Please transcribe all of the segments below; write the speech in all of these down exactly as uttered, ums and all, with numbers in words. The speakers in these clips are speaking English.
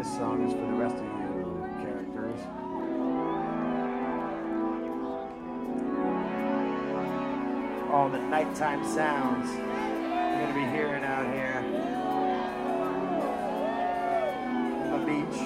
This song is for the rest of you characters. All the nighttime sounds you're going to be hearing out here on the beach.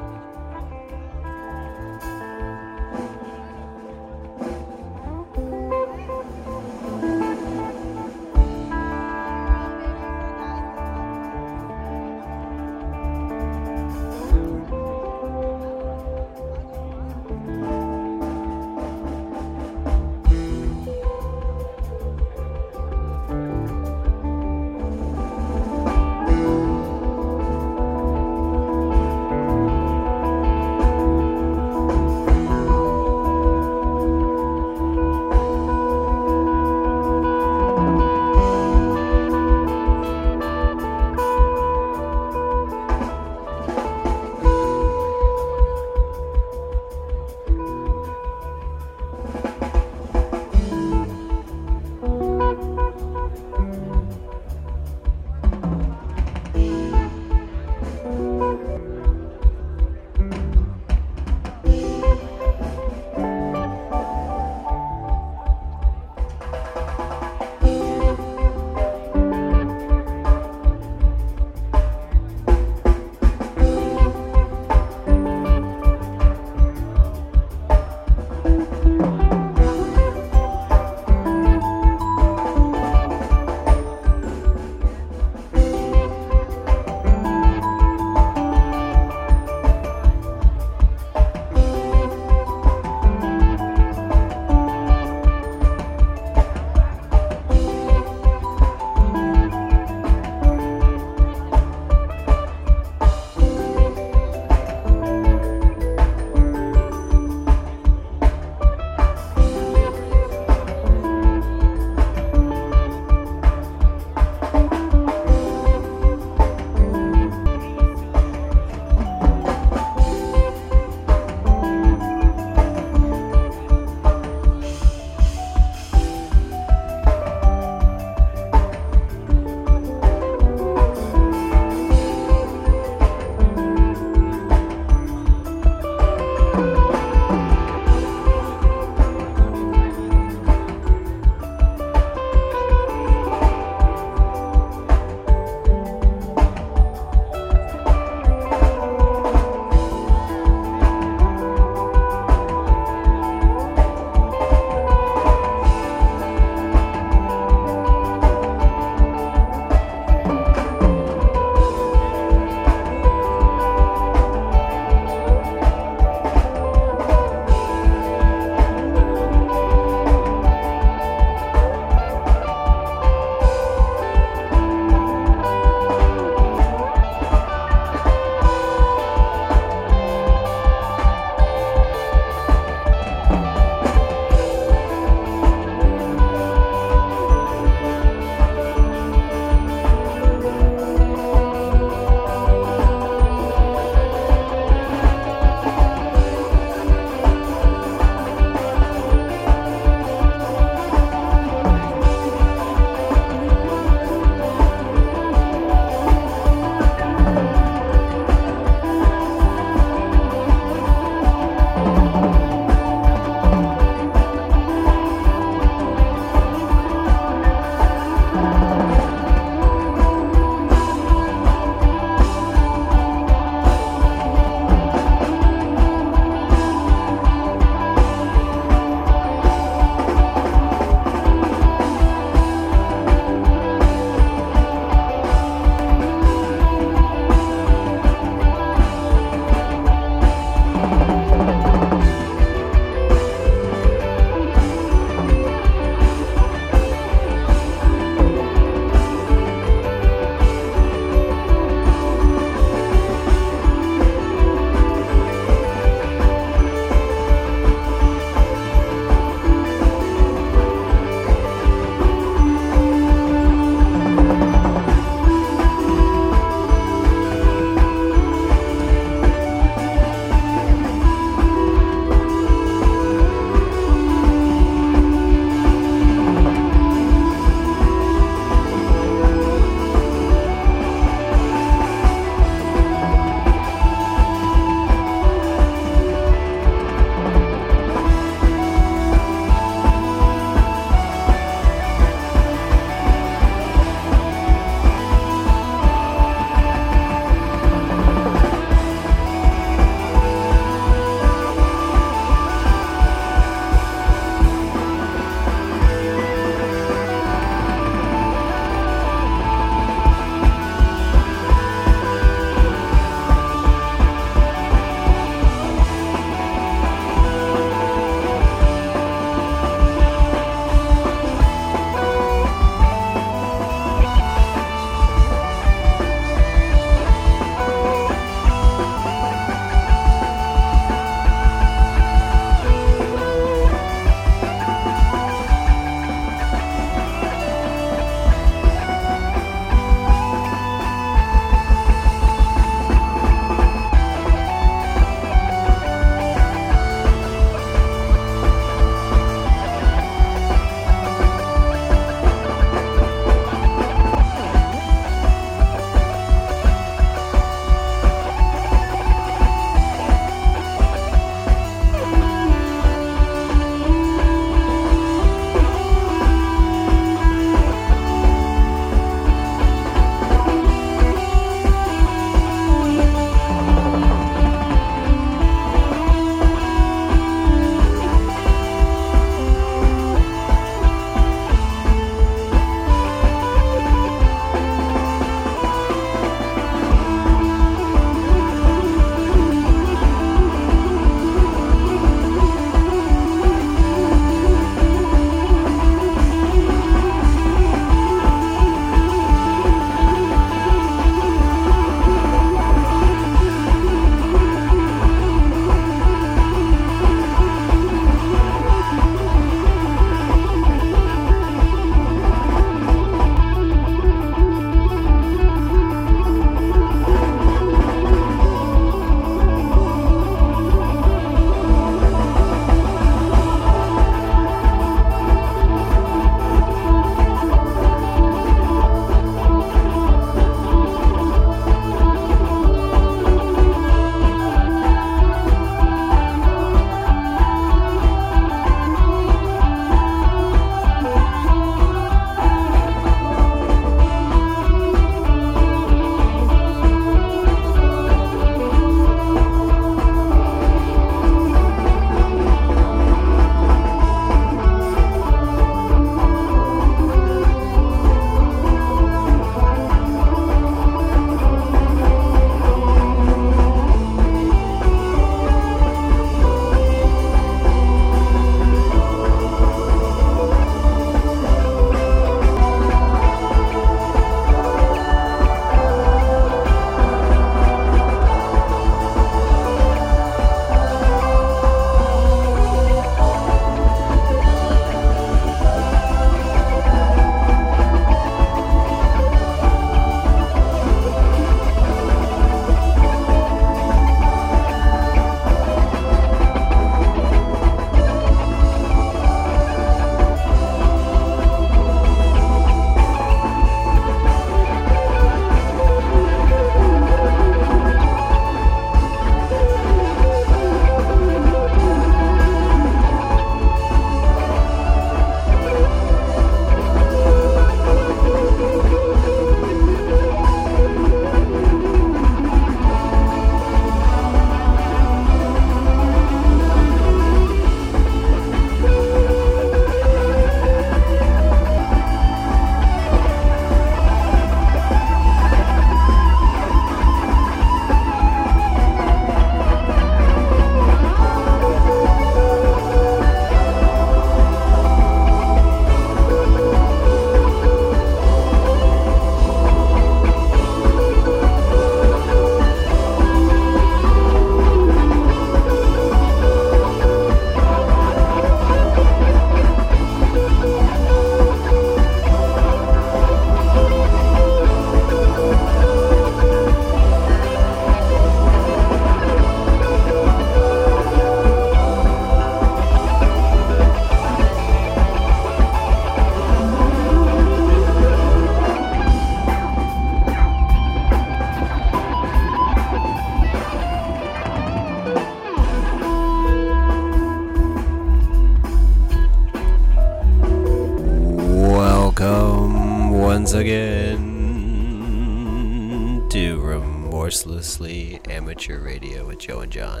to Remorselessly Amateur Radio with Joe and John.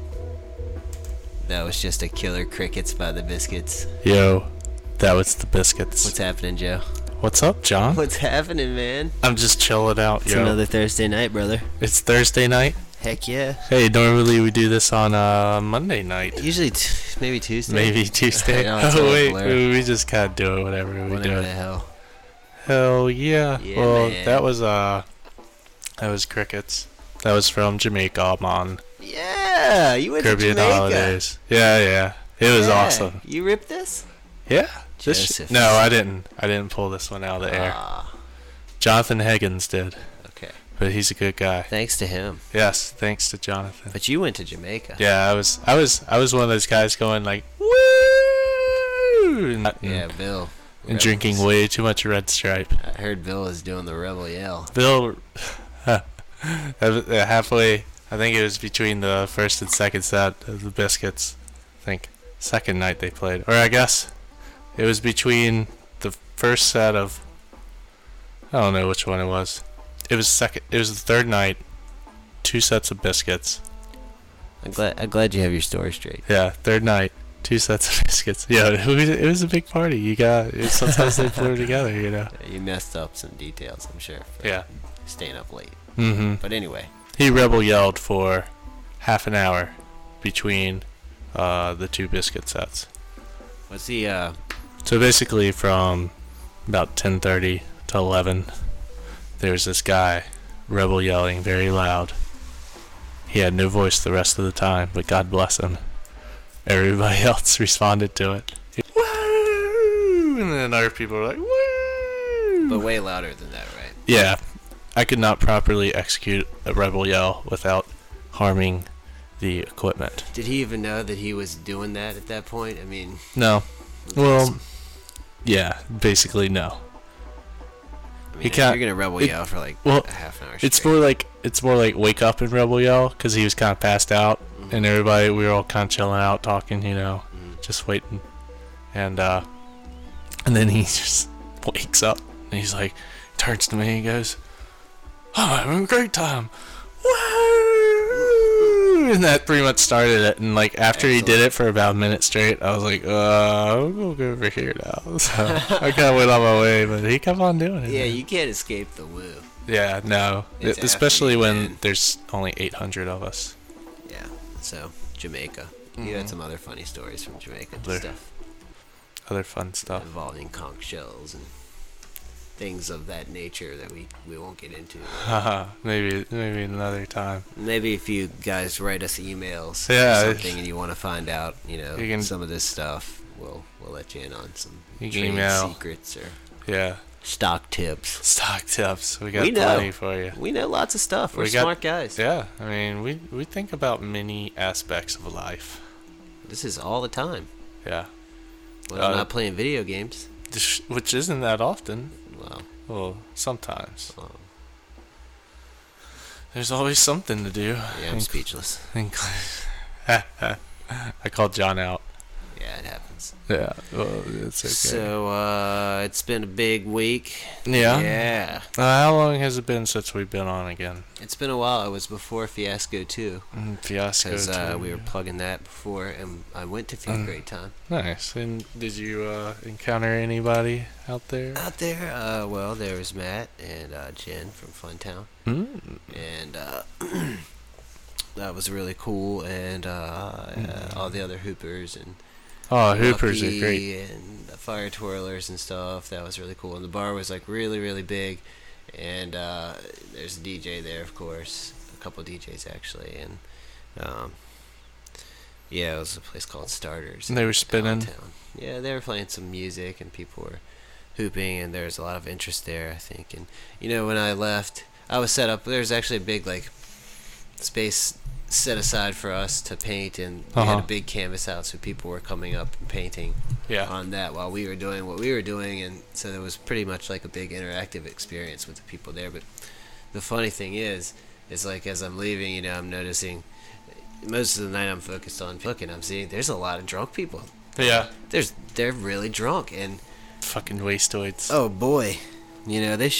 That was just a killer Crickets by the Biscuits. Yo, that was the Biscuits. What's happening, Joe? What's up, John? What's happening, man? I'm just chilling out, It's yo. another Thursday night, brother. It's Thursday night? Heck yeah. Hey, normally we do this on uh, Monday night. Usually, t- maybe Tuesday. Maybe Tuesday. I know, it's Oh, all a wait, blur. we just kind of do it whatever we Whatever do. the hell. Hell yeah. Yeah, well, man. that was, uh, that was Crickets. That was from Jamaica, I'm on Yeah, you went Caribbean to Jamaica. Holidays. Yeah, yeah. It was Yeah. awesome. You ripped this? Yeah. This sh- Joseph. no, I didn't. I didn't pull this one out of the air. Ah, Jonathan Higgins did, okay. but he's a good guy. Thanks to him. Yes, thanks to Jonathan. But you went to Jamaica. Yeah, I was, I was, I was one of those guys going like, woo, and, Yeah, Bill. and drinking Rebels. way too much Red Stripe. I heard Bill is doing the rebel yell. Bill, halfway, I think it was between the first and second set of the Biscuits. I think second night they played, or I guess it was between the first set of, I don't know which one it was. It was second. It was the third night. Two sets of Biscuits. I'm glad. I'm glad you have your story straight. Yeah, third night, two sets of Biscuits. Yeah, it was, it was a big party. You got it, sometimes they blur together, you know. You messed up some details, I'm sure. for Yeah. Staying up late. Mm-hmm. But anyway, He rebel yelled for half an hour between uh, the two Biscuit sets. what's the uh? So basically, from about ten thirty to eleven, there's this guy rebel yelling very loud. He had no voice the rest of the time, but God bless him. Everybody else responded to it. He, woo! And then other people were like, woo! But way louder than that, right? Yeah, I could not properly execute a rebel yell without harming the equipment. Did he even know that he was doing that at that point? I mean, No. Well, yeah, basically no. I mean he if can't- you're gonna rebel it- yell for like well, a half an hour. It's straight. more like it's more like wake up and rebel yell, because he was kind of passed out, Mhm. and everybody, we were all kind of chilling out, talking, you know, Mhm. just waiting, and uh, and then he just wakes up and he's like, turns to me and he goes, "Oh, I'm having a great time." Woo! And that pretty much started it. And like after he did it for about a minute straight, I was like, uh, I'm gonna go over here now. So I kind of went on my way, but he kept on doing it. Yeah, man. you can't escape the woo. Yeah, no, It's It- especially athlete, when man. there's only eight hundred of us. Yeah. So Jamaica. You had some other funny stories from Jamaica and Other stuff Other fun stuff. involving conch shells and things of that nature that we, we won't get into. Haha, maybe maybe another time. Maybe if you guys write us emails Yeah, or if- something and you want to find out, you know, You can- some of this stuff, we'll we'll let you in on some You can trade email. secrets or Yeah, stock tips. stock tips. We got We know. plenty for you. We know lots of stuff. We're We got- smart guys. Yeah, I mean, we we think about many aspects of life. This is all the time. Yeah, Well, Uh, not playing video games. Just- which isn't that often. Well, Well, sometimes. well There's always something to do. yeah, I'm speechless. I called John out. Yeah, it happens. Yeah, well, it's okay. So, uh, it's been a big week. yeah. Yeah. Uh, how long has it been since we've been on again? It's been a while. It was before Fiasco two. Mm, Fiasco. Because uh, too. we were plugging that before, and I went to feel Mm. great time. Nice. And did you uh, encounter anybody out there? Out there, uh, well, there was Matt and uh, Jen from Funtown, Mm. and uh, that was really cool. And uh, uh, all the other Hoopers and Oh, Hoopers are Lucky great. and the Fire Twirlers and stuff. That was really cool. And the bar was like really, really big. And uh, there's a D J there, of course, a couple D Js actually, and um, yeah, it was a place called Starters. And they were in spinning? Allentown. Yeah, they were playing some music, and people were hooping, and there was a lot of interest there, I think. And you know, when I left, I was set up. There was actually a big like space set aside for us to paint, and we had Uh-huh. a big canvas out, so people were coming up and painting Yeah. on that while we were doing what we were doing, and so there was pretty much like a big interactive experience with the people there. But the funny thing is, is like as I'm leaving, you know, I'm noticing most of the night I'm focused on looking, I'm seeing there's a lot of drunk people. Yeah. There's they're really drunk, and Fucking wastoids. oh boy, you know, they showed up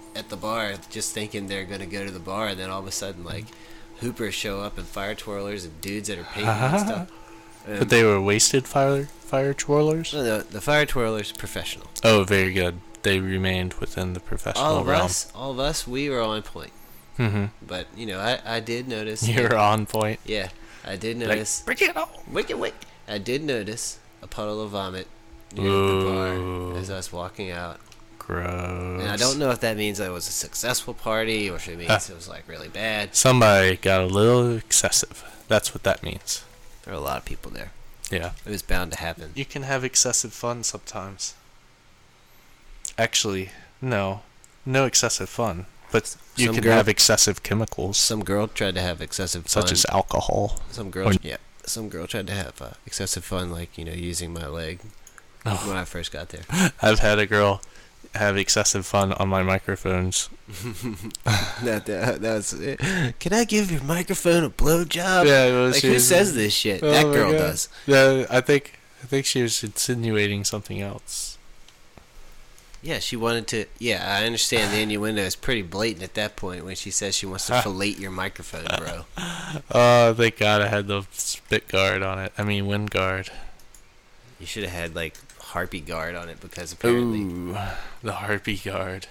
at the bar, just thinking they're gonna go to the bar, and then all of a sudden, like, hoopers show up and fire twirlers and dudes that are painting and stuff. Um, But they were wasted fire fire twirlers? no, the, the fire twirlers professional. Oh, very good. They remained within the professional All of realm. us, all of us, we were on point. Mm-hmm. But you know, I, I did notice. You're on point. Yeah, I did Like, notice. bring it on. Wait, wait. I did notice a puddle of vomit near the Ooh. bar as I was walking out. Gross. And I don't know if that means it was a successful party or if it means it was like really bad. Somebody got a little excessive. That's what that means. There were a lot of people there. Yeah. It was bound to happen. You can have excessive fun sometimes. Actually, no. No excessive fun. But you Some can girl- have excessive chemicals, Some girl tried to have excessive fun. such as alcohol. Some girl, Or- yeah. Some girl tried to have uh, excessive fun, like, you know, using my leg Oh. when I first got there. I've had a girl have excessive fun on my microphones. that, that, that was it. Can I give your microphone a blowjob? Yeah, it was- Like, she who was- says this shit? Oh that my girl God. does. Yeah, I think I think she was insinuating something else. Yeah, she wanted to. Yeah, I understand the innuendo is pretty blatant at that point when she says she wants to fillet your microphone, bro. Oh, thank God I had the spit guard on it. I mean, wind guard. You should have had, like, harpy guard on it because apparently. Ooh, the harpy guard.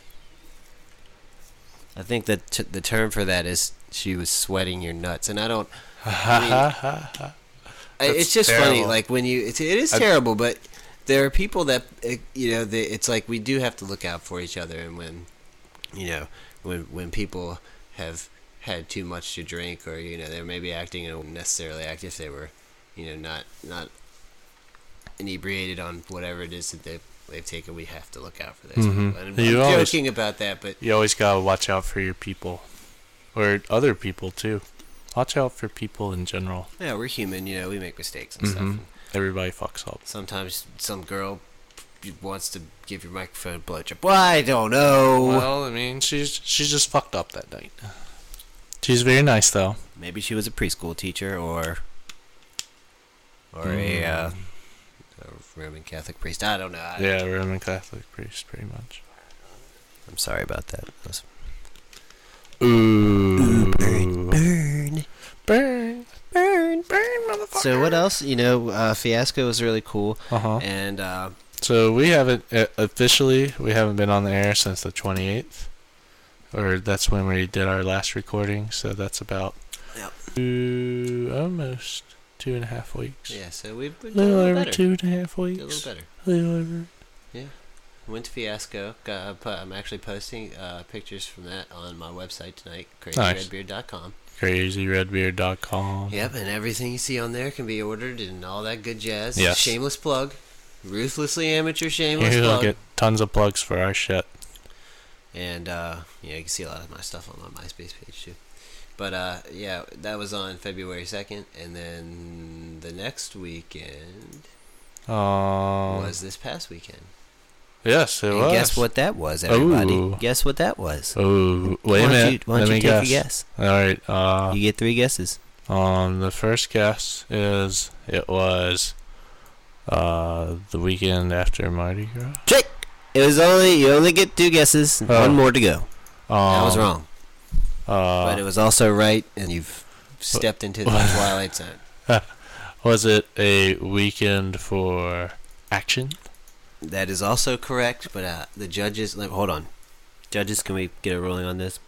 I think that t- the term for that is she was sweating your nuts. And I don't. I, it's just funny, terrible. like, when you. It's, it is I- terrible, but there are people that, uh, you know, they, it's like we do have to look out for each other. And when, you know, when when people have had too much to drink or, you know, they're maybe acting and wouldn't necessarily act if they were, you know, not not inebriated on whatever it is that they've, they've taken, we have to look out for those Mhm. people. And You I'm always- joking about that, but You always gotta watch out for your people, or other people too. Watch out for people in general. yeah, we're human, you know, we make mistakes and stuff. Mhm. And Everybody fucks up. sometimes some girl wants to give your microphone a blowjob. Well, I don't know. Well, I mean, she's she's just fucked up that night. She's very nice though. Maybe she was a preschool teacher or or a, uh, a Roman Catholic priest. I don't know. I, Yeah, Roman Catholic priest, pretty much. I'm sorry about that. That was- Ooh, burn, burn, burn, burn. burn, motherfucker. So what else? You know, uh, Fiasco was really cool, Uh huh. and uh, So we haven't uh, officially we haven't been on the air since the twenty-eighth, or that's when we did our last recording. So that's about Yep. two, almost two and a half weeks. yeah. So we've been A doing a little little over better. two and a half Did weeks. a little better. A little over. Went to Fiasco. Got, I put, I'm actually posting uh, pictures from that on my website tonight, Nice. crazy red beard dot com. crazy red beard dot com. Yep, and everything you see on there can be ordered and all that good jazz. Yes. Shameless plug. Ruthlessly amateur shameless You'll plug. get tons of plugs for our shit. And, uh, yeah, you can see a lot of my stuff on my MySpace page, too. But, uh, yeah, that was on February second. And then the next weekend Um, was this past weekend. yes, it and was. guess what that was, everybody? Ooh. Guess what that was? Oh, wait why a don't minute. You, why Let don't me you take guess. a guess? All right. Uh, You get three guesses. um, the first guess is it was uh the weekend after Mardi Gras. Trick! It was only, you only get two guesses. Oh. One more to go. Um, That was wrong. Uh, But it was also right, and you've stepped into the Twilight Zone. was it a weekend for action? That is also correct, but uh, the judges... Like, hold on. Judges, can we get a ruling on this?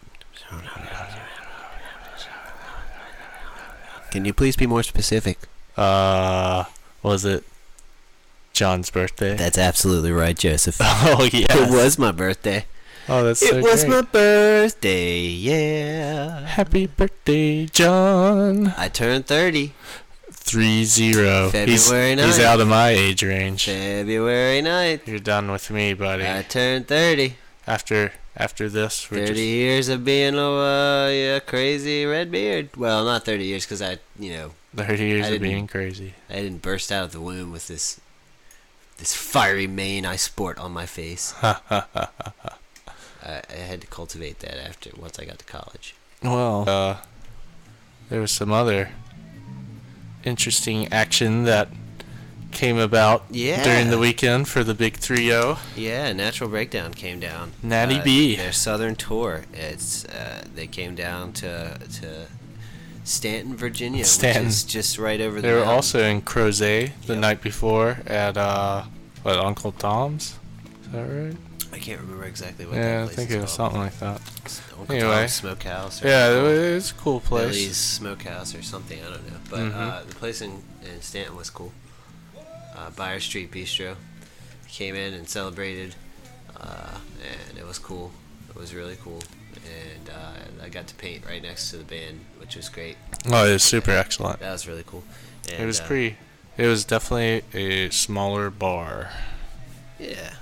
Can you please be more specific? Uh, was it John's birthday? That's absolutely right, Joseph. Oh yes. It was my birthday. Oh, that's so It was great. my birthday, yeah. Happy birthday, John. I turned thirty. Three zero. He's, February he's ninth. out of my age range. February ninth. You're done with me, buddy. I turned thirty. After after this, we're thirty just, years of being a uh, yeah, crazy red beard. Well, not thirty years, because I, you know, thirty years I of didn't- being crazy. I didn't burst out of the womb with this this fiery mane I sport on my face. Ha ha ha. I, I had to cultivate that after once I got to college. Well, uh, there was some other interesting action that came about Yeah. during the weekend for the big three oh. Yeah, Natural Breakdown came down. Natty uh, B. Their southern tour. It's uh, they came down to to Stanton, Virginia, Stanton. which is just right over They the were mountain. also in Crozet the Yep. night before at, uh, what, Uncle Tom's? Is that right? I can't remember exactly what Yeah, that I place think is it was called. something like that. Uncle Anyway. Tom's Smokehouse. Or Yeah, it something. was, it's a cool place. Billy's Smokehouse or something. I don't know. But Mhm. uh, the place in, in Stanton was cool. Uh, Buyer Street Bistro. Came in and celebrated, uh, and it was cool. It was really cool. And uh, I got to paint right next to the band, which was great. Oh, it was super excellent. That was really cool. And, It was uh, pretty. It was definitely a smaller bar, Yeah.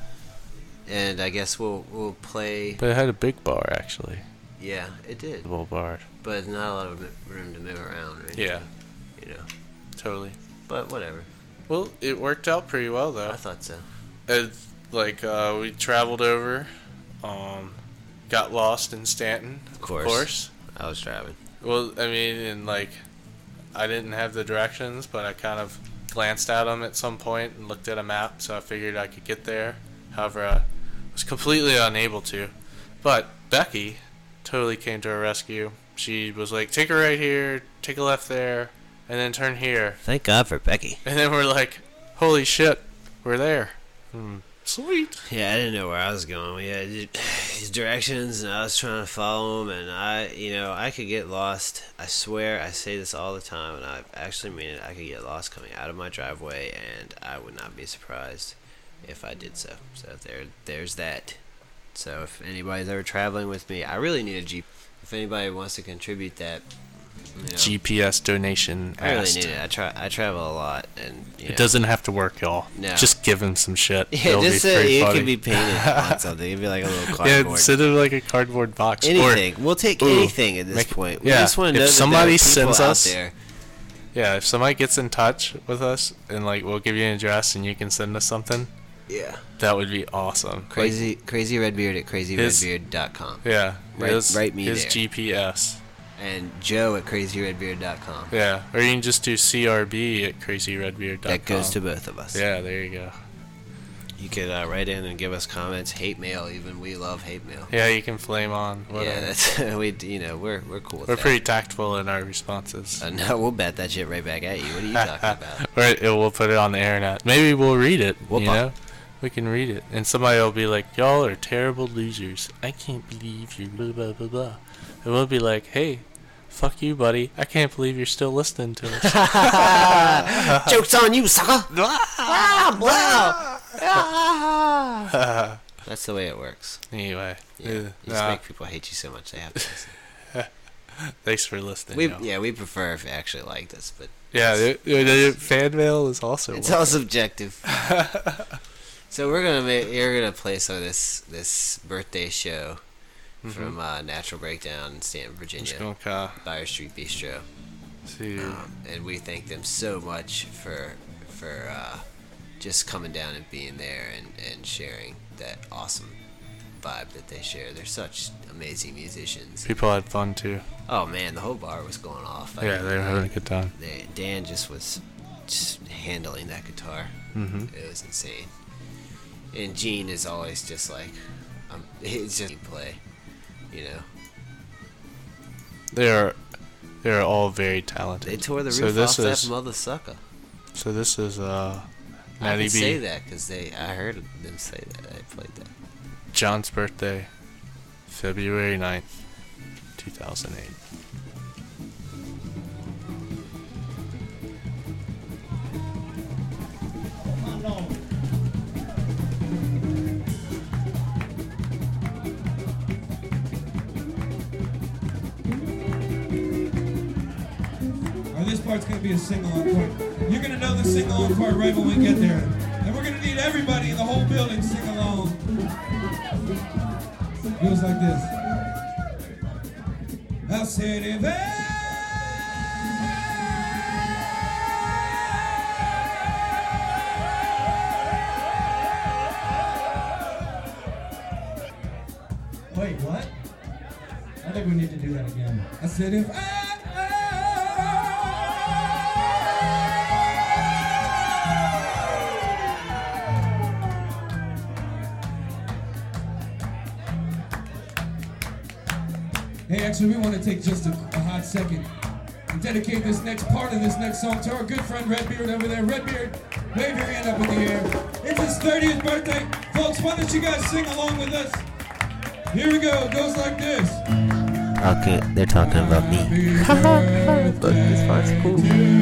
And I guess we'll we'll play. but it had a big bar actually. Yeah, it did. Double bar. But not a lot of room to move around, right? Yeah, You know. totally. But whatever. Well, it worked out pretty well I though. thought so. It, like uh, we traveled over, um, got lost in Stanton. Of course. Of course. I was driving. Well, I mean, and like, I didn't have the directions, but I kind of glanced at them at some point and looked at a map, so I figured I could get there. However, I was completely unable to. But Becky totally came to our rescue. She was like, take a right here, take a left there, and then turn here. Thank God for Becky. And then we're like, holy shit, we're there. Hmm. Sweet. Yeah, I didn't know where I was going. We had these directions, and I was trying to follow them, and I, you know, I could get lost. I swear, I say this all the time, and I actually mean it. I could get lost coming out of my driveway, and I would not be surprised if I did so. So there, there's that. So if anybody's ever traveling with me, I really need a Jeep. If anybody wants to contribute that, you know, G P S donation I really asked. need it. I try. I travel a lot, and you know, It doesn't have to work, y'all. No. Just give him some shit. Yeah, It'll just be uh, pretty it funny. could be painted on something. It'd be like a little Yeah, cardboard. instead of like a cardboard box. Or, Anything. We'll take Ooh, anything at this make- point. We yeah, just want to if know that somebody there are people sends out us- there. yeah, if somebody gets in touch with us and like we'll give you an address and you can send us something, Yeah. that would be awesome. Crazy, crazy Redbeard at crazy His- redbeard dot com. Like, yeah, Write- his, write me his there. G P S. And Joe at crazy redbeard dot com. Yeah, or you can just do C R B at crazy redbeard dot com. That goes to both of us. Yeah, there you go. You could uh, write in and give us comments, hate mail even. We love hate mail. Yeah, you can flame on. Whatever. Yeah, that's we. You know, we're we're cool with We're that. pretty tactful in our responses. Uh, no, we'll bat that shit right back at you. What are you talking about? Or it, we'll put it on the internet. Maybe we'll read it. We'll you pop- know, we can read it, and somebody will be like, "Y'all are terrible losers. I can't believe you." Blah blah blah blah. And we'll be like, "Hey, fuck you, buddy. I can't believe you're still listening to us." Joke's on you, sucker! That's the way it works. Anyway, Yeah, uh, you just nah, make people hate you so much they have to listen. thanks for listening. We y'all. yeah, we prefer if you actually liked us, but yeah, the, the, the fan mail is also. it's welcome. all subjective. So we're gonna make you're gonna play some of this this birthday show Mhm. from uh, Natural Breakdown in Stanton, Virginia, Just gonna kinda Buyer Street Bistro, see. um, and we thank them so much for for uh, just coming down and being there and, and sharing that awesome vibe that they share. They're such amazing musicians. People had fun too. Oh man, the whole bar was going off. I Yeah, mean, they were having a good time. they, Dan just was just handling that guitar. hmm It was insane. And Gene is always just like, um, it's just play, you know. They are, they are all very talented. They tore the So roof this off is- that mother sucker. So this is uh, I Natty can say B. that because they, I heard them say that. I played that. John's birthday, February ninth, two thousand eight. Or this part's gonna be a sing-along part. You're gonna know the sing-along part right when we get there. And we're gonna need everybody in the whole building to sing along. It goes like this. I said if Wait, what? I think we need to do that again. I said if I Hey, actually, we want to take just a, a hot second and dedicate this next part of this next song to our good friend Redbeard over there. Redbeard, wave your hand up in the air. It's his thirtieth birthday. Folks, why don't you guys sing along with us? Here we go. It goes like this. Okay, they're talking about me. Look, this part's cool.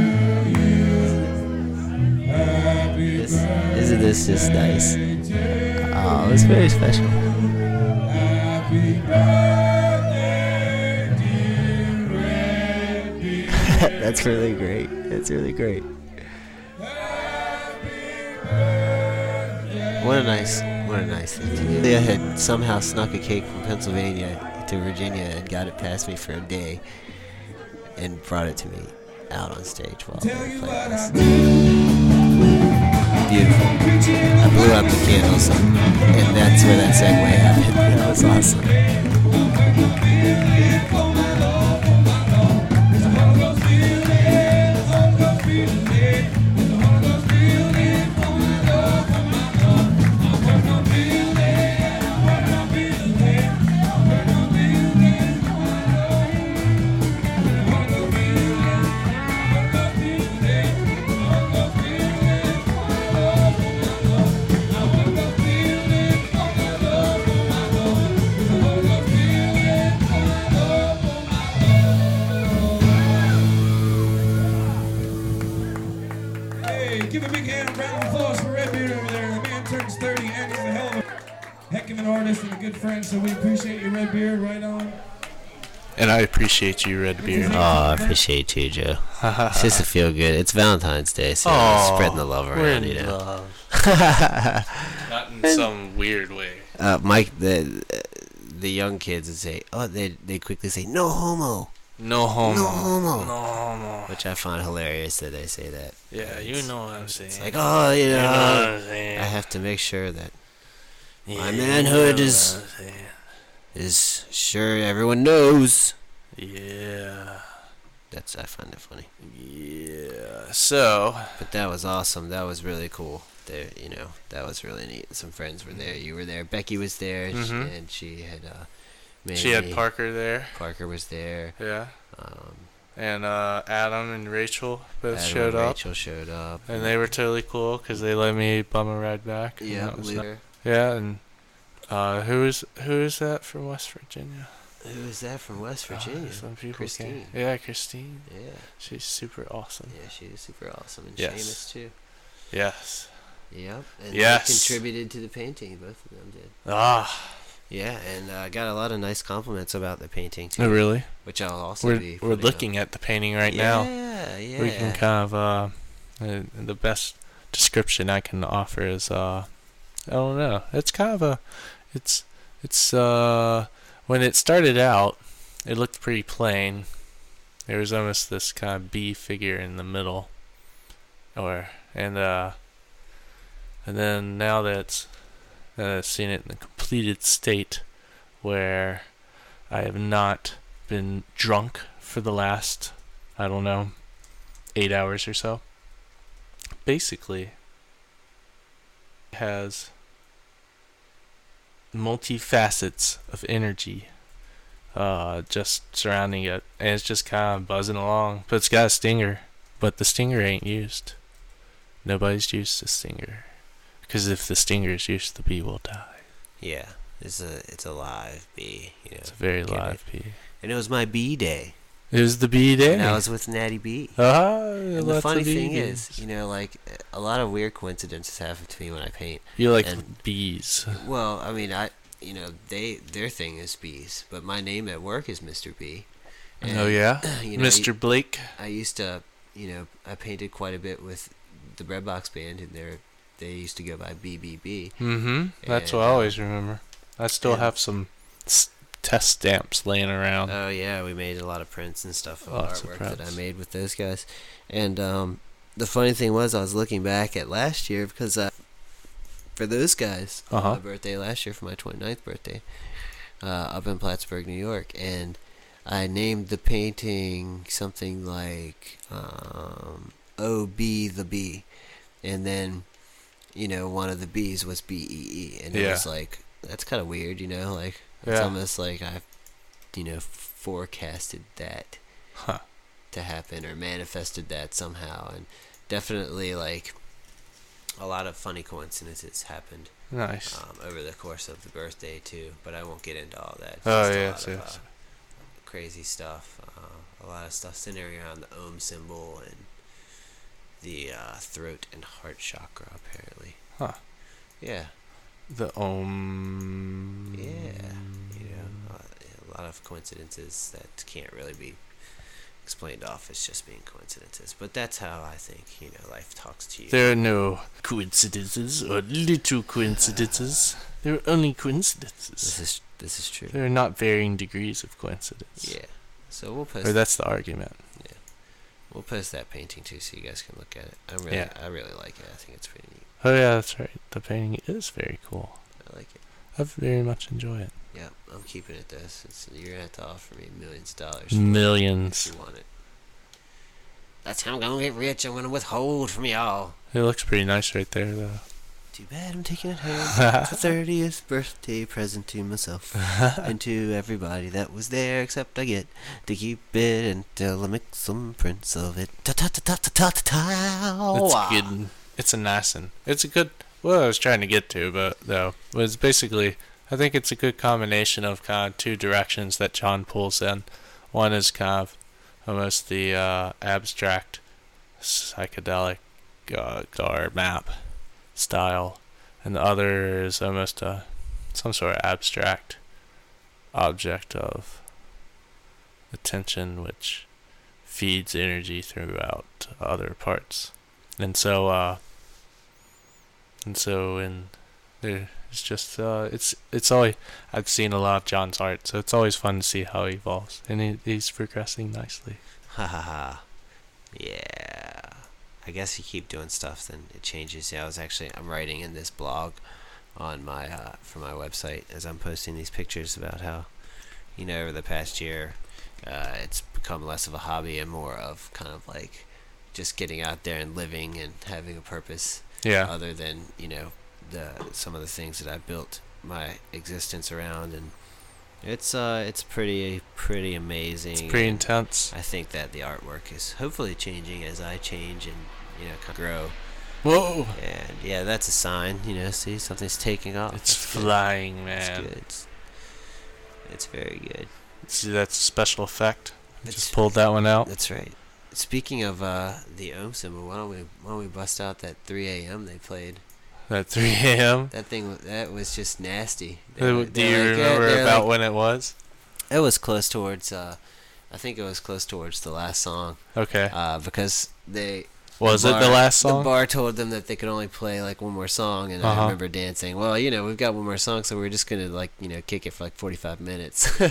This, isn't this just nice? Oh, it's very special. That's really great. That's really great. What a nice, what a nice thing to do. I had somehow snuck a cake from Pennsylvania to Virginia and got it past me for a day and brought it to me out on stage while we were playing this. Beautiful. I blew out the candles and that's where that segue happened. That was awesome. Give a big hand, round of applause for Redbeard over there. The man turns thirty and he's a hell of a heck of an artist and a good friend, so we appreciate you, Redbeard. Right on. And I appreciate you, Redbeard. Oh, I appreciate you, Joe. It's just to feel good. It's Valentine's Day, so Oh, spreading the love we're around, in you know. love. Not in some weird way. Uh, Mike, the the young kids would say, oh, they they quickly say, no homo. No homo. No homo. No homo. Which I find hilarious that they say that. Yeah, you know what I'm saying. It's like, oh, you know, You know what I'm saying. I have to make sure that Yeah, my you manhood know is what I'm saying. is sure everyone knows. Yeah. That's I find it funny. Yeah. So. But that was awesome. That was really cool. There, you know, that was really neat. Some friends were there. You were there. Becky was there, Mhm. and she had. Uh, made She had me- Parker there. Parker was there. Yeah. Um, And uh, Adam and Rachel both Adam showed and up. Rachel showed up. And they were totally cool because they let me bum a ride back. and Yeah, that was later. ni- Yeah, and uh, who is who is that from West Virginia? Who is that from West Uh, Virginia? some people Christine. Came. Yeah, Christine. Yeah. She's super awesome. Yeah, she is super awesome. And Yes. Seamus, too. Yes. Yep. And Yes. they contributed to the painting. Both of them did. Ah. Yeah, and I uh, got a lot of nice compliments about the painting, too. Oh, really? Which I'll also We're be we're putting looking up. at the painting right yeah, now. Yeah, yeah. We can kind of uh, uh, the best description I can offer is uh, I don't know. It's kind of a, it's it's uh, when it started out, it looked pretty plain. There was almost this kind of bee figure in the middle, or and uh, and then now that it's, that I've seen it in the completed state, where I have not been drunk for the last, I don't know, eight hours or so. Basically, it has multi-facets of energy uh, just surrounding it, and it's just kind of buzzing along. But it's got a stinger, but the stinger ain't used. Nobody's used the stinger, because if the stinger is used, the bee will die. Yeah, it's a it's a live bee. You know, It's a very Can't live bee. and it was my bee day. It was the bee day. And I was with Natty B. Ah, And the lots funny of thing bees. is, you know, like a lot of weird coincidences happen to me when I paint. You like and- bees. Well, I mean, I you know they their thing is bees, but my name at work is Mister B. And, Oh yeah, you know, Mister Blake. I used to, you know, I painted quite a bit with the Breadbox Band, and they they used to go by B B B. Mm-hmm. That's And, what I uh, always remember. I still and- have some s- test stamps laying around. Oh yeah, we made a lot of prints and stuff of Lots of artwork that I prints. made with those guys. And um, the funny thing was, I was looking back at last year because uh, for those guys, on Uh-huh. my birthday last year, for my twenty-ninth birthday, uh, up in Plattsburgh, New York, and I named the painting something like um, "Oh Bee the Bee," and then you know one of the bees was B E E, and it Yeah. was like that's kind of weird, you know, like it's Yeah. almost like I you know, forecasted that Huh. to happen or manifested that somehow. And definitely, like, a lot of funny coincidences happened Nice. um, over the course of the birthday, too. But I won't get into all that. Oh, Just a yes, lot of, yes. uh, crazy stuff. Uh, a lot of stuff centering around the Om symbol and the uh, throat and heart chakra, apparently. Huh. Yeah. The Om. Yeah. You know, uh, a lot of coincidences that can't really be explained off as just being coincidences. But that's how I think, you know, life talks to you. There are no coincidences or little coincidences. There are only This coincidences. is this is true. There are not varying degrees of coincidence. Yeah. So we'll post Or that's the argument. we'll post that painting too, so you guys can look at it. I really Yeah. I really like it. I think it's pretty neat. Oh yeah, that's right. The painting is very cool. I like it. I very much enjoy it. Yeah, I'm keeping it though. Since you're gonna have to offer me millions of dollars. Millions. If you want it. That's how I'm gonna get rich. I'm gonna withhold from y'all. It looks pretty nice right there, though. Too bad I'm taking it home. It's a thirtieth birthday present to myself and to everybody that was there, except I get to keep it until I make some prints of it. Ta ta ta ta ta ta ta. It's good. It's a nice one. It's a good. What I was trying to get to, but though, was basically, I think it's a good combination of kind of two directions that John pulls in. One is kind of almost the uh, abstract, psychedelic uh, guitar map style, and the other is almost a some sort of abstract object of attention, which feeds energy throughout other parts. And so, uh, and so, in there, it's just, uh, it's, it's always, I've seen a lot of John's art, so it's always fun to see how he evolves, and he, he's progressing nicely. Ha ha ha. Yeah. I guess you keep doing stuff, then it changes. Yeah, I was actually, I'm writing in this blog on my, uh, for my website as I'm posting these pictures about how, you know, over the past year, uh, it's become less of a hobby and more of kind of like just getting out there and living and having a purpose. Yeah. Other than, you know, the some of the things that I built my existence around, and it's uh it's pretty pretty amazing. It's pretty and intense. I think that the artwork is hopefully changing as I change and, you know, kind of grow. Whoa! And yeah, that's a sign. You know, see, something's taking off. It's That's good. flying, It's man. good. It's, it's very good. See, that's a special effect. I It's- just pulled that one out. That's right. Speaking of uh, the Om symbol, why don't we why don't we bust out that three a.m. they played? At three a.m. That thing wa- that was just nasty. They Do were- you they were like, yeah, remember they're about like- when it was? It was close towards. Uh, I think it was close towards the last song. Okay. Uh, because they. Was the it the bar- last song? The bar told them that they could only play like one more song, and Uh-huh. I remember Dan saying, "Well, you know, we've got one more song, so we're just gonna like, you know, kick it for like forty-five minutes." But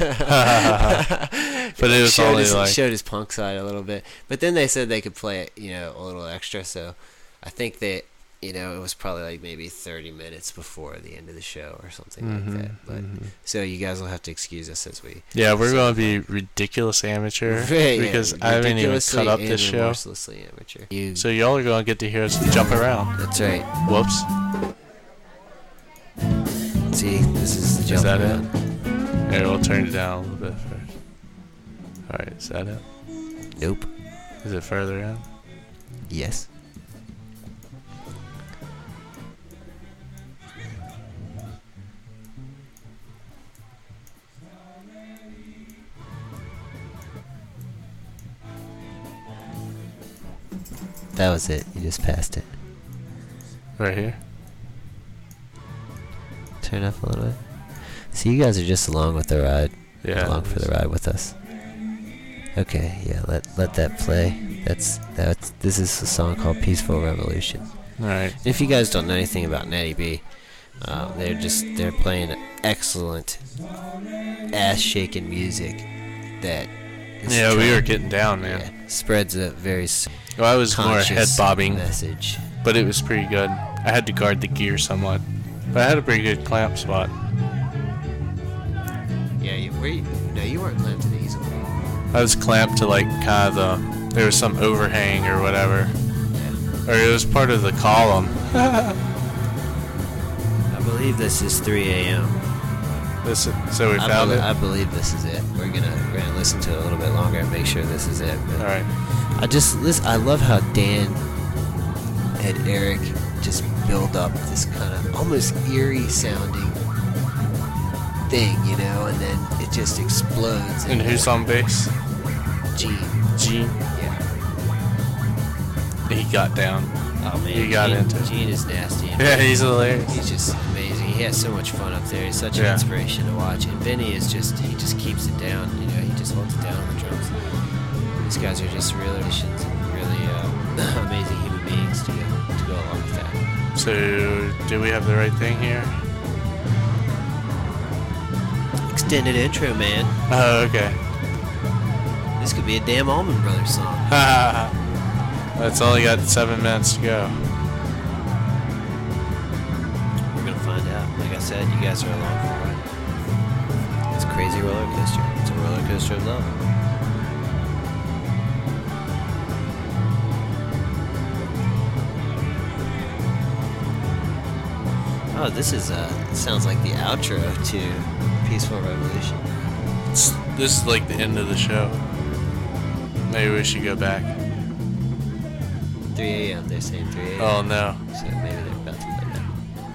it was showed only his, like- showed his punk side a little bit, but then they said they could play it, you know, a little extra. So I think that, you know, it was probably like maybe thirty minutes before the end of the show or something Mhm, like that. But mhm. so you guys will have to excuse us as we. Yeah, we're so- going to be ridiculous amateur Yeah, because I haven't even ridiculously cut up and this show. remorselessly amateur. You, So y'all are going to get to hear us jump around. that's right. Whoops. See, this is the Is jump that around. it? Here, we'll turn it down a little bit first. Alright, is that it? Nope. Is it further in? Yes. That was it. You just passed it. Right here? Turn up a little bit. See, you guys are just along with the ride. Yeah. Along for the ride with us. Okay, yeah. Let let that play. That's that's. This is a song called "Peaceful Revolution." Alright. If you guys don't know anything about Natty B, um, they're just they're playing excellent ass shaking music that is Yeah, we trying- were getting down, man. yeah, spreads a very s- Well, I was more head conscious bobbing, message. but it was pretty good. I had to guard the gear somewhat, but I had a pretty good clamp spot. Yeah, you, were you, no, you weren't clamped to the easel. I was clamped to like kind of the, there was some overhang or whatever, Yeah. or it was part of the column. I believe this is three a.m. This. So we I, found bel it. I believe this is it. We're gonna we're gonna listen to it a little bit longer and make sure this is it. But All right. I just listen. I love how Dan and Eric just build up this kind of almost eerie sounding thing, you know, and then it just explodes. And who's on bass? Gene. Gene. Yeah. He got down. Oh man, He got Gene, into it. Gene is nasty. and Yeah, he's hilarious. He's just amazing. He has so much fun up there. He's such an Yeah. inspiration to watch. And Benny is just, he just keeps it down. You know, he just holds it down on the drums. These guys are just real musicians and really uh, amazing human beings to go, to go along with that. So, do we have the right thing here? Extended intro, man. Oh, okay. This could be a damn Allman Brothers song. That's only got seven minutes to go. We're gonna find out. Like I said, you guys are along for a ride. It's a crazy roller coaster. It's a roller coaster of love. Oh, this is uh sounds like the outro to Peaceful Revolution. It's, this is like the end of the show. Maybe we should go back. three a.m. They're saying three a.m. Oh no. So maybe they're about to play that.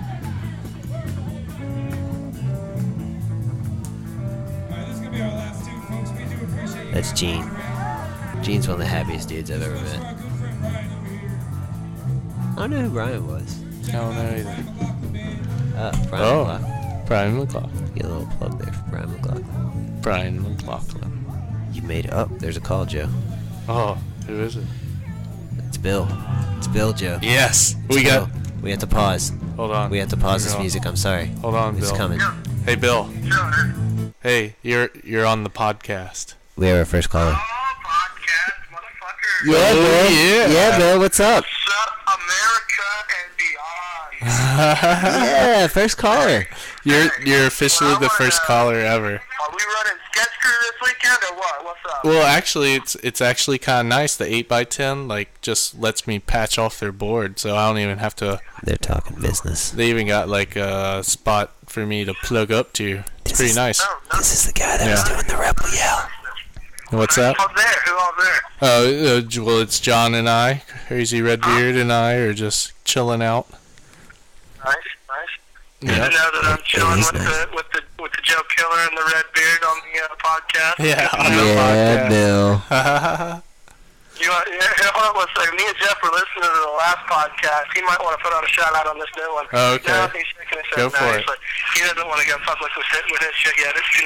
Alright, this is gonna be our last tune, folks. We do appreciate you. That's Gene. Gene's one of the happiest dudes I've ever Our met. good friend Ryan over here. I don't know who Brian was. I don't know either. Uh, Brian Oh. McLaughlin. Brian McLaughlin. Get a little plug there for Brian McLaughlin. Brian McLaughlin. You made it up. There's a call, Joe. Oh, who is it? It's Bill. It's Bill, Joe. Yes. It's We got. Bill. We have to pause. Hold on. We have to pause Hang this on. music. I'm sorry. Hold on, It's Bill. coming. Hey, Bill. Hey, you're you're on the podcast. We have our first caller. Oh, podcast, motherfucker. Yeah, Oh, Bill. yeah. Yeah, Bill. What's up? What's up, America and beyond? Yeah, first caller. You're you're officially Well, I the first wanna- caller ever. Are we running sketch crew this weekend or what? What's up? Well, actually, it's it's actually kind of nice. The eight by ten like just lets me patch off their board, so I don't even have to. They're talking business. They even got like a spot for me to plug up to. It's This pretty is- nice. Oh, no. This is the guy that was Yeah. doing the Rebel Yell. What's that? Who's there? Who all there? Oh, uh, j- well, it's John and I, Crazy Redbeard and I are just chilling out. Nice, nice. Yeah. You know that I'm chilling he's with nice. the with the with the Joe Killer and the Red Beard on the uh, podcast. Yeah, on the Yeah, podcast. Bill. You want, yeah, hold on one second. Me and Jeff were listening to the last podcast. He might want to put on a shout out on this new one. Oh, okay. No, he's shaking his head. Go no, for he's it. Like, he doesn't want to go public with, it, with his shit yet. It's too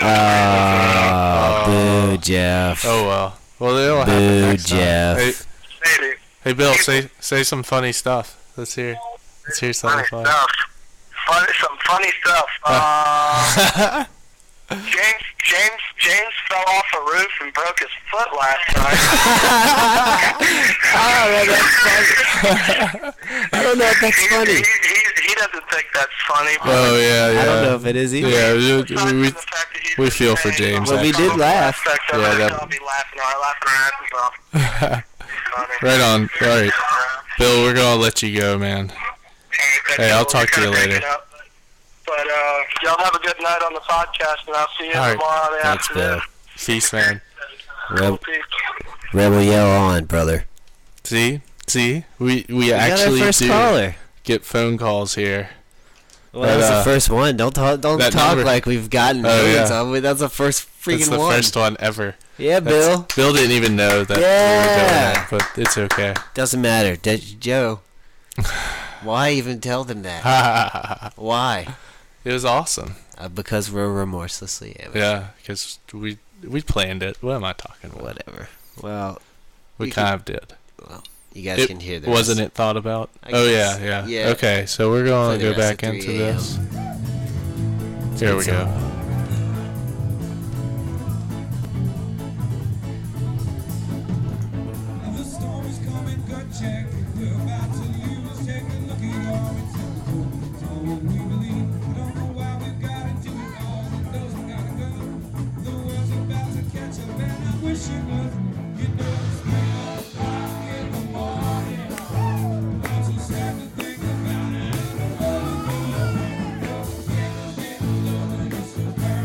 Oh, Oh. boo, Jeff. Oh well. Well, it'll happen Boo, next time. Jeff. Hey, Maybe. hey, Bill, say say some funny stuff. Let's hear. Let's hear something Funny funny. stuff. Funny, some funny stuff. Uh, James, James, James fell off a roof and broke his foot last night. Oh, man, that's funny. I don't know if that's he, funny. He, he, he doesn't think that's funny. But Oh yeah, yeah. I don't know if it is either. Yeah, we, aside from we, the fact that he's we been feel for saying James. Well, we actually. did laugh. aspects of Yeah, it, that- I'll be laughing our laughing our asses off. Funny. Right on. All right, Bill, we're gonna let you go, man. Hey, I'll talk to you later. But uh, y'all have a good night on the podcast, and I'll see you All right. tomorrow in the Thanks, afternoon. Bill. Peace, man. Reb- Peace. Rebel Yell on, brother. See, see, we we We got our actually first do caller. get phone calls here. Well, That, that's uh, the first one. Don't talk. Don't that talk number- like we've gotten Oh, millions yeah. of them. That's the first freaking That's the one. first one ever. Yeah, That's- Bill. Bill didn't even know that Yeah. we were doing that, but it's okay. Doesn't matter. De- Joe. Why even tell them that? Why? It was awesome. Uh, because we're remorselessly amateur. Yeah, because we we planned it. What am I talking about? Whatever. Well, We we kind of did. well, you guys It can hear the wasn't rest. it thought about? I Oh guess. yeah, yeah, Yeah. Okay, so we're Play gonna the go rest back at into three a m. this. Here we Good go. song. The storm is coming, gut check. We're about to lose. Take a look at all it's it's all what we believe. I don't know why we've got into it all. It doesn't gotta go. The world's about to catch up, and I wish it was. You know it's three o'clock in the morning. I'm so sad to think about it. I don't wanna go. Candles getting low, and it's so burning.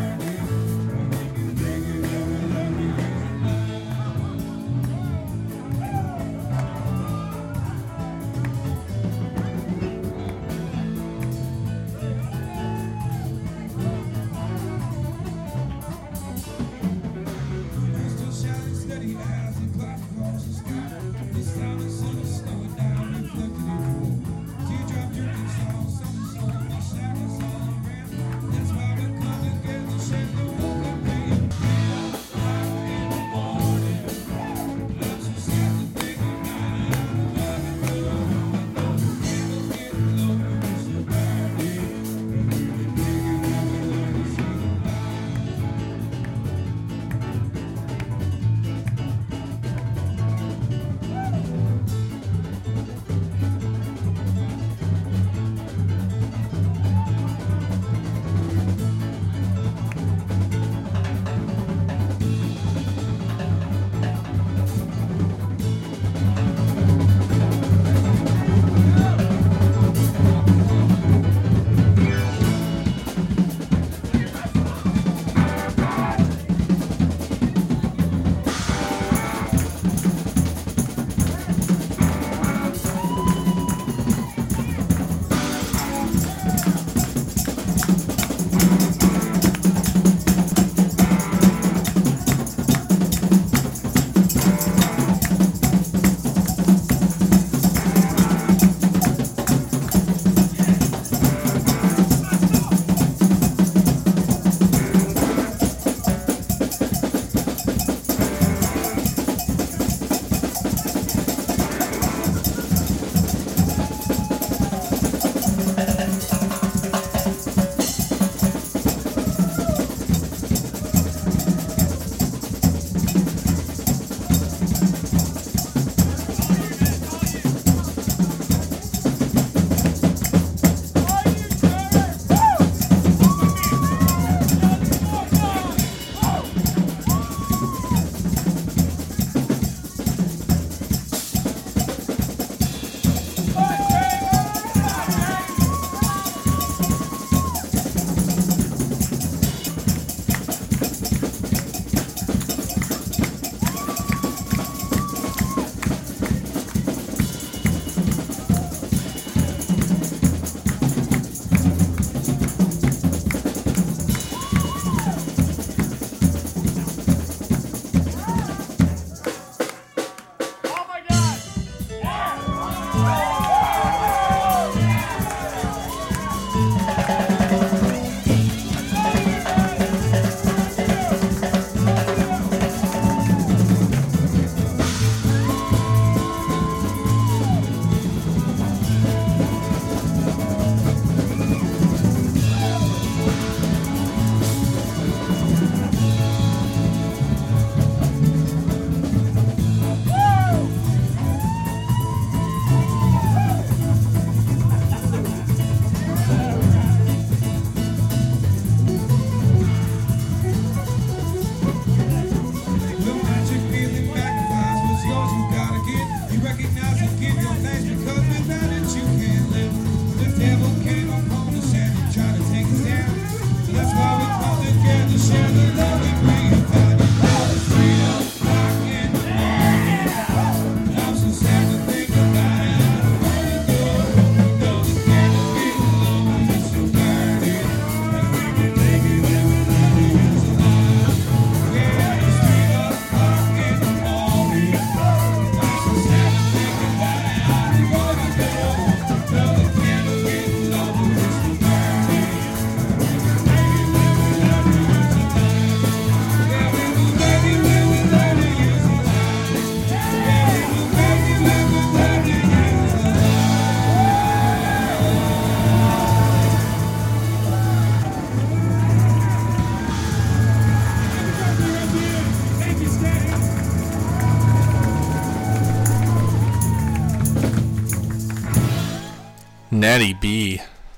Natty B.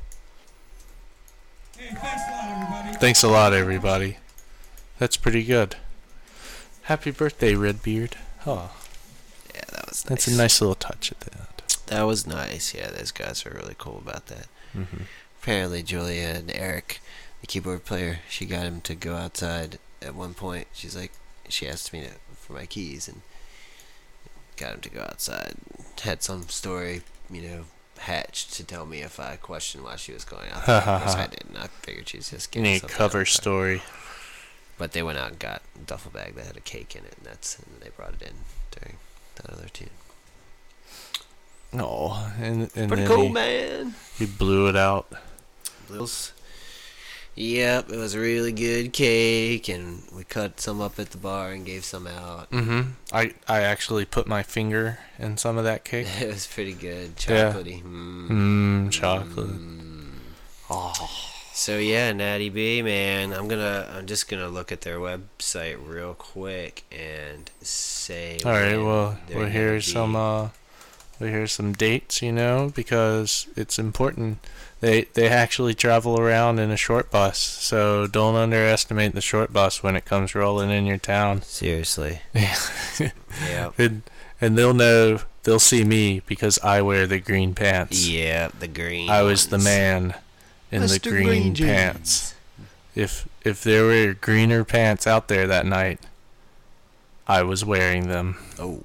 Hey, thanks a lot, everybody. Thanks a lot, everybody. That's pretty good. Happy birthday, Redbeard. Oh, Yeah, that was that's nice. a nice little touch at the end. That was nice. Yeah, those guys were really cool about that. Mm-hmm. Apparently, Julia and Eric, the keyboard player, she got him to go outside at one point. She's like, she asked me to, for my keys and got him to go outside. Had some story, you know, hatched to tell me if I questioned why she was going out there. Of course I didn't. I figured she's just getting Any something cover outside. story? But they went out and got a duffel bag that had a cake in it, and that's and they brought it in during that other tune. Oh, and and Pretty then cool, he, man. he blew it out. Blues. Yep, it was a really good cake, and we cut some up at the bar and gave some out. Mm-hmm. I I actually put my finger in some of that cake. It was pretty good, Yeah. chocolatey. Mm. Mmm, chocolate. Mm. Oh. So yeah, Natty B, man, I'm gonna, I'm just gonna look at their website real quick and say. All right. when Well, they're well, gonna here's be- some. Uh, well, here's some dates. You know, because it's important. They they actually travel around in a short bus, so don't underestimate the short bus when it comes rolling in your town. Seriously. Yeah. Yeah. and and they'll know, they'll see me because I wear the green pants. Yeah, the green. I was the ones. man in the Mister green, Green Jeans. pants. If if there were greener pants out there that night, I was wearing them. Oh.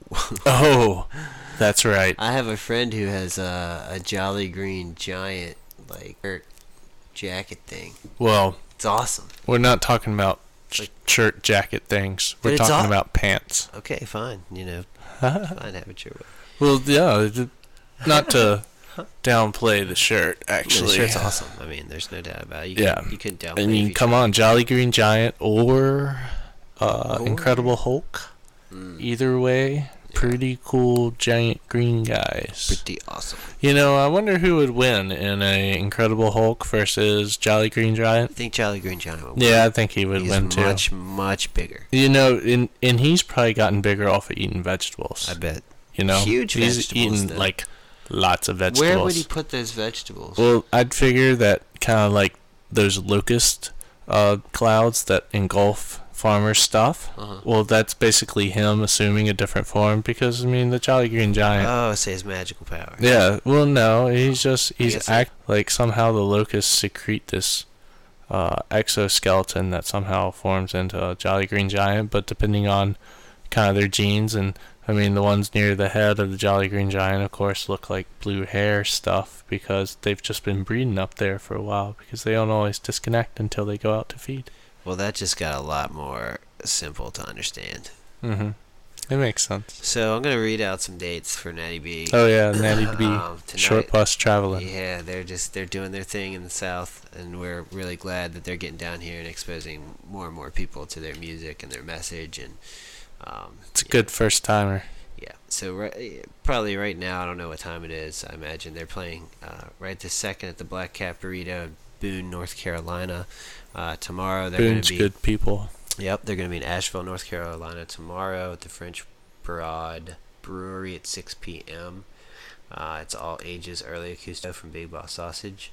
Oh, that's right. I have a friend who has a, a Jolly Green Giant like shirt jacket thing. Well, It's awesome. we're not talking about sh- Like- shirt jacket things. But We're it's talking aw- about pants. Okay, fine. You know, fine. Have it your way. Well, yeah, it- not to downplay the shirt, Yeah, actually. the shirt's awesome. I mean, there's no doubt about it. You Yeah. Can, you couldn't downplay And it you if can come tried. on, Jolly Green Giant or uh, Or- Incredible Hulk. Mm, Either way, pretty cool giant green guys. pretty awesome. You know, I wonder who would win in a Incredible Hulk versus Jolly Green I Giant. think Jolly Green Giant would win. Yeah, I think he would He's win too. much, much bigger. You know, and and he's probably gotten bigger off of eating vegetables. I bet. You know, Huge he's vegetables, eating though. like lots of vegetables. Where would he put those vegetables? Well, I'd figure that kind of like those locust uh, clouds that engulf farmers' stuff. Uh-huh. Well, that's basically him assuming a different form because I mean the Jolly Green Giant. Oh, say his magical power. Yeah, well, no, he's just he's guess act like somehow the locusts secrete this uh, exoskeleton that somehow forms into a Jolly Green Giant, but depending on kind of their genes, and I mean the ones near the head of the Jolly Green Giant, of course, look like blue hair stuff because they've just been breeding up there for a while because they don't always disconnect until they go out to feed. Well, that just got a lot more simple to understand. Mm-hmm. It makes sense. So I'm gonna read out some dates for Natty B. Oh yeah, Natty B, Um, tonight- short bus traveling. Yeah, they're just they're doing their thing in the South, and we're really glad that they're getting down here and exposing more and more people to their music and their message. And um, It's a yeah, good first timer. Yeah. So right, probably right now, I don't know what time it is. I imagine they're playing uh, right this second at the Black Cat Burrito, in Boone, North Carolina. Uh, tomorrow they're going Boone's to be. good people. Yep, they're going to be in Asheville, North Carolina tomorrow at the French Broad Brewery at six p.m. Uh, it's all ages, early acoustic from Big Boss Sausage.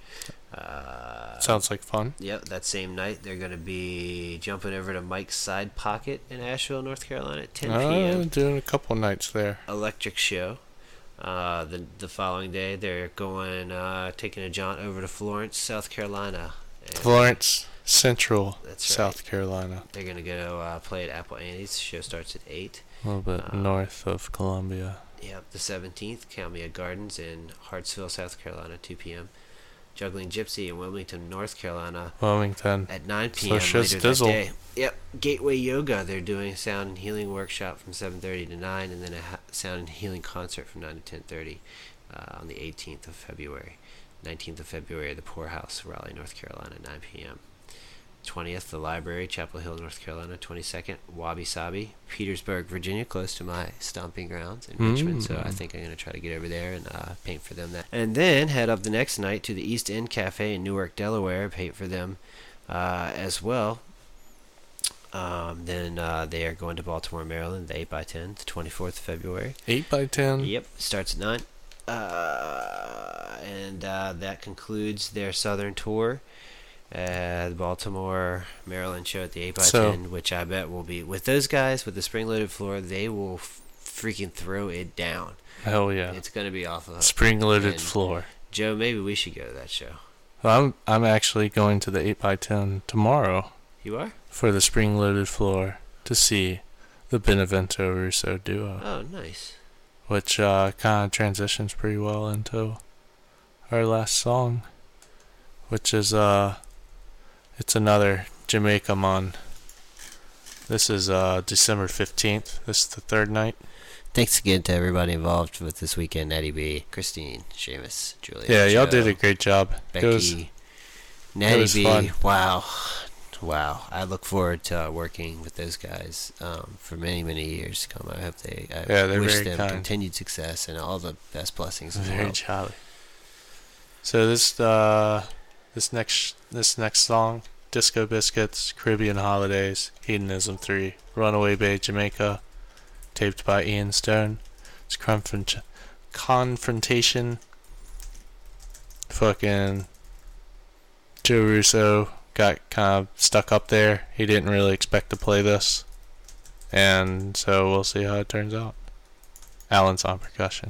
Uh, Sounds like fun. Yep, that same night they're going to be jumping over to Mike's Side Pocket in Asheville, North Carolina at ten p.m. Oh, doing a couple nights there. Electric Show. Uh, the the following day they're going uh, taking a jaunt over to Florence, South Carolina. And Florence Central, That's South right. Carolina, They're going to go uh, play at Apple Annie's. The show starts at eight. a little bit Uh, north of Columbia. Yep, the seventeenth, Calmia Gardens in Hartsville, South Carolina, two p.m. Juggling Gypsy in Wilmington, North Carolina Wilmington. at nine p.m. So later shit's that dizzle. day. Yep, Gateway Yoga, they're doing a sound and healing workshop from seven thirty to nine, and then a ha- sound and healing concert from nine to ten thirty uh, on the eighteenth of February. nineteenth of February, the Poorhouse, Raleigh, North Carolina, nine p.m. twentieth, the Library, Chapel Hill, North Carolina. twenty-second, Wabi Sabi, Petersburg, Virginia, close to my stomping grounds in Richmond. So I Mm. think I'm going to try to get over there and uh, paint for them that. And then head up the next night to the East End Cafe in Newark, Delaware, paint for them uh, as well. Um, then uh, they are going to Baltimore, Maryland, the eight by ten, the twenty-fourth of February. eight by ten. Yep, starts at nine. Uh, and uh, that concludes their southern tour. Uh, the Baltimore, Maryland show at the eight by ten, so, which I bet will be, with those guys, with the spring-loaded floor, they will f- freaking throw it down. Hell yeah. It's going to be awful. Spring-loaded floor. Joe, maybe we should go to that show. Well, I'm I'm actually going to the eight by ten tomorrow. You are? For the spring-loaded floor to see the Benevento Russo duo. Oh, nice. Which uh, kind of transitions pretty well into our last song, which is, uh, it's another Jamaica Mon. This is uh, December fifteenth. This is the third night. Thanks again to everybody involved with this weekend. Natty B, Christine, Seamus, Julia. Yeah, y'all Joe, did a great job. Becky, it was, Natty it was B. Fun. Wow. Wow. I look forward to uh, working with those guys um, for many, many years to come. I hope they, I yeah, they're wish very them kind. continued success and all the best blessings as very well. jolly. So this, uh, this next, this next song, Disco Biscuits, Caribbean Holidays, Hedonism three, Runaway Bay, Jamaica, taped by Ian Stone. It's confront- confrontation. Fucking Joe Russo got kind of stuck up there. He didn't really expect to play this, and so we'll see how it turns out. Alan's on percussion.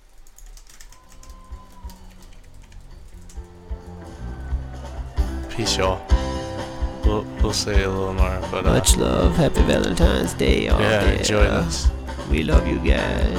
Peace, y'all. We'll, we'll say a little more, but uh, much love. Happy Valentine's Day. All yeah, there. Enjoy this. We love you guys.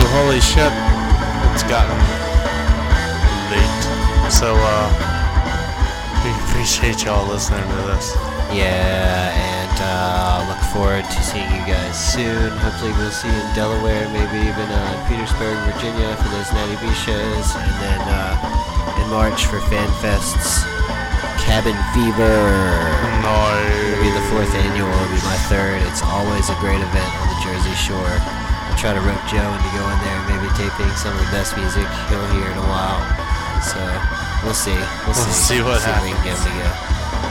holy shit, it's gotten late. So, uh, we appreciate y'all listening to this. Yeah, and uh, look forward to seeing you guys soon. Hopefully we'll see you in Delaware, maybe even uh, Petersburg, Virginia for those Natty B shows. And then uh, in March for FanFest's Cabin Fever. Nice. It'll be the fourth annual, it'll be my third. It's always a great event on the Jersey Shore. I'll try to rope Joe into going there, maybe taping some of the best music he'll hear in a while. So we'll see. We'll, We'll see. see what see if we can get him to go.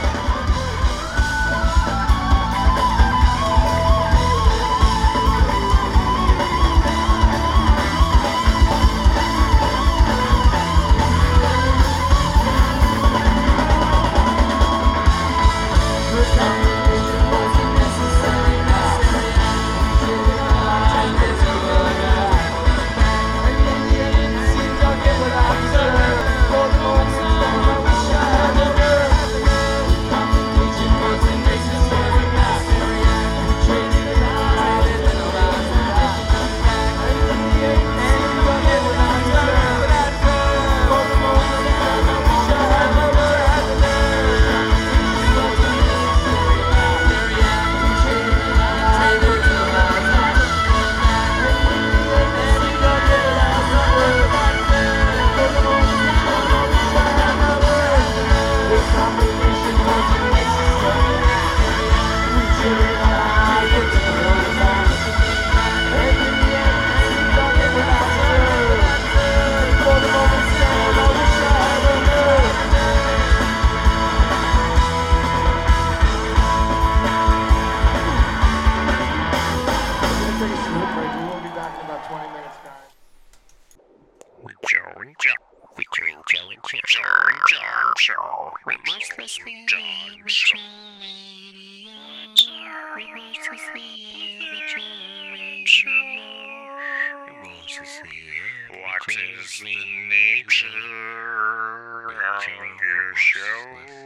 What is the nature of your show?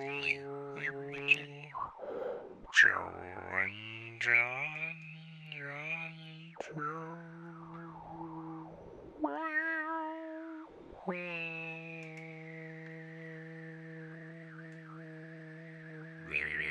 Joe and John, John and Joe. Wow.